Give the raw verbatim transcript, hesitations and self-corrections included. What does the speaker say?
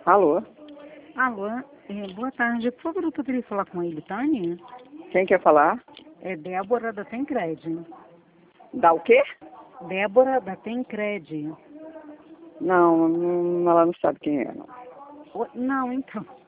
Alô? Alô, é, boa tarde. Por favor, eu poderia falar com ele, Tânia? Quem quer falar? É Débora da Tencred. Dá o quê? Débora da Tencred. Não, não, ela não sabe quem é, não. Ô, Não, então,